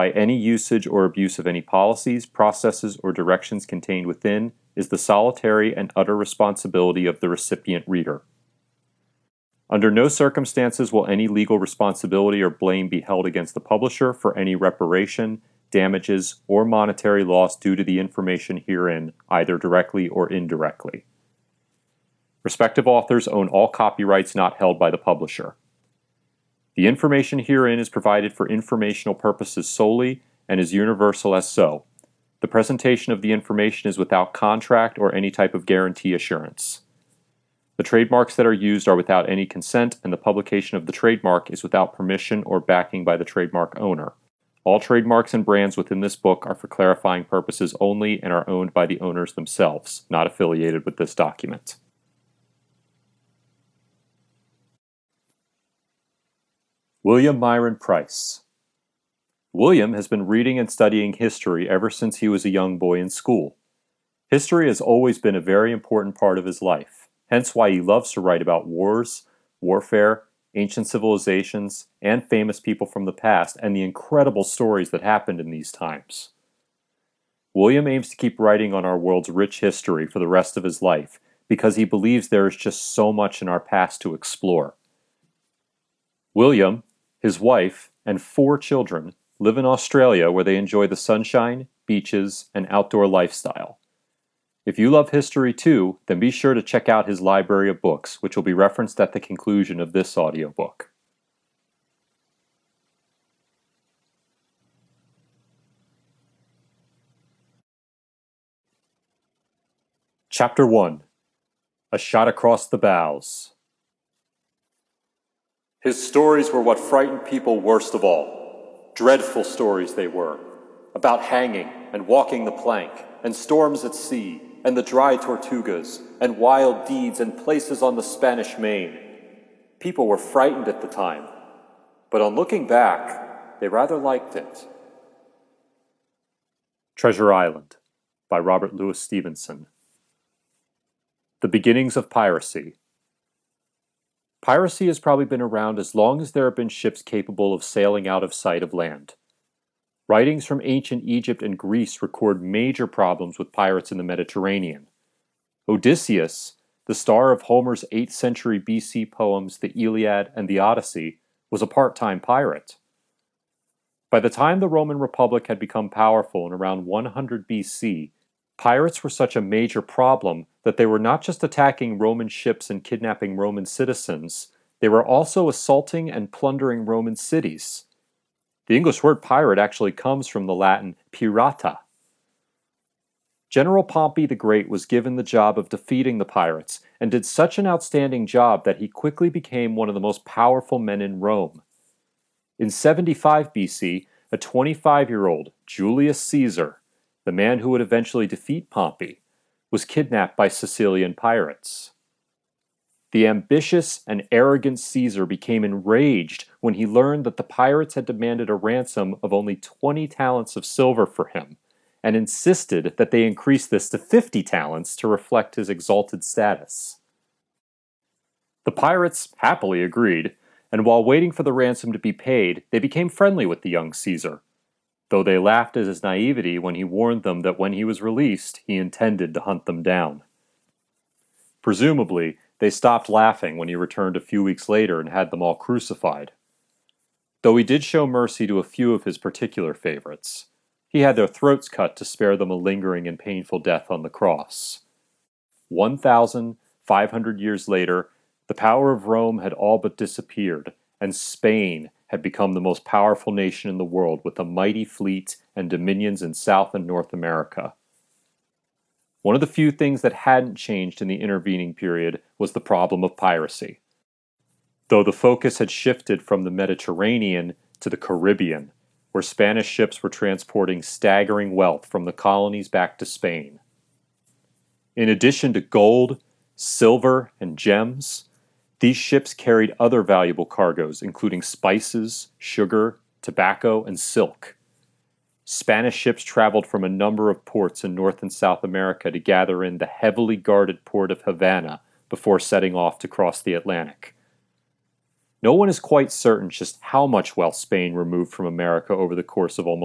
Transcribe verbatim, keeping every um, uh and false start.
by any usage or abuse of any policies, processes, or directions contained within is the solitary and utter responsibility of the recipient reader. Under no circumstances will any legal responsibility or blame be held against the publisher for any reparation, damages, or monetary loss due to the information herein, either directly or indirectly. Respective authors own all copyrights not held by the publisher. The information herein is provided for informational purposes solely and is universal as so. The presentation of the information is without contract or any type of guarantee assurance. The trademarks that are used are without any consent, and the publication of the trademark is without permission or backing by the trademark owner. All trademarks and brands within this book are for clarifying purposes only and are owned by the owners themselves, not affiliated with this document. William Myron Price. William has been reading and studying history ever since he was a young boy in school. History has always been a very important part of his life, hence why he loves to write about wars, warfare, ancient civilizations, and famous people from the past, and the incredible stories that happened in these times. William aims to keep writing on our world's rich history for the rest of his life, because he believes there is just so much in our past to explore. William, his wife, and four children live in Australia, where they enjoy the sunshine, beaches, and outdoor lifestyle. If you love history too, then be sure to check out his library of books, which will be referenced at the conclusion of this audiobook. Chapter one. A Shot Across the Bows. His stories were what frightened people worst of all. Dreadful stories they were, about hanging and walking the plank, and storms at sea, and the dry Tortugas, and wild deeds and places on the Spanish Main. People were frightened at the time, but on looking back, they rather liked it. Treasure Island by Robert Louis Stevenson. The Beginnings of Piracy. Piracy has probably been around as long as there have been ships capable of sailing out of sight of land. Writings from ancient Egypt and Greece record major problems with pirates in the Mediterranean. Odysseus, the star of Homer's eighth century B C poems The Iliad and the Odyssey, was a part-time pirate. By the time the Roman Republic had become powerful in around one hundred B C, pirates were such a major problem that they were not just attacking Roman ships and kidnapping Roman citizens, they were also assaulting and plundering Roman cities. The English word pirate actually comes from the Latin pirata. General Pompey the Great was given the job of defeating the pirates, and did such an outstanding job that he quickly became one of the most powerful men in Rome. In seventy-five B C, a twenty-five-year-old Julius Caesar, the man who would eventually defeat Pompey, was kidnapped by Sicilian pirates. The ambitious and arrogant Caesar became enraged when he learned that the pirates had demanded a ransom of only twenty talents of silver for him, and insisted that they increase this to fifty talents to reflect his exalted status. The pirates happily agreed, and while waiting for the ransom to be paid, they became friendly with the young Caesar, though they laughed at his naivety when he warned them that when he was released, he intended to hunt them down. Presumably, they stopped laughing when he returned a few weeks later and had them all crucified. Though he did show mercy to a few of his particular favorites. He had their throats cut to spare them a lingering and painful death on the cross. One thousand five hundred years later, the power of Rome had all but disappeared, and Spain had become the most powerful nation in the world with a mighty fleet and dominions in South and North America. One of the few things that hadn't changed in the intervening period was the problem of piracy. Though the focus had shifted from the Mediterranean to the Caribbean, where Spanish ships were transporting staggering wealth from the colonies back to Spain. In addition to gold, silver, and gems, these ships carried other valuable cargoes, including spices, sugar, tobacco, and silk. Spanish ships traveled from a number of ports in North and South America to gather in the heavily guarded port of Havana before setting off to cross the Atlantic. No one is quite certain just how much wealth Spain removed from America over the course of almost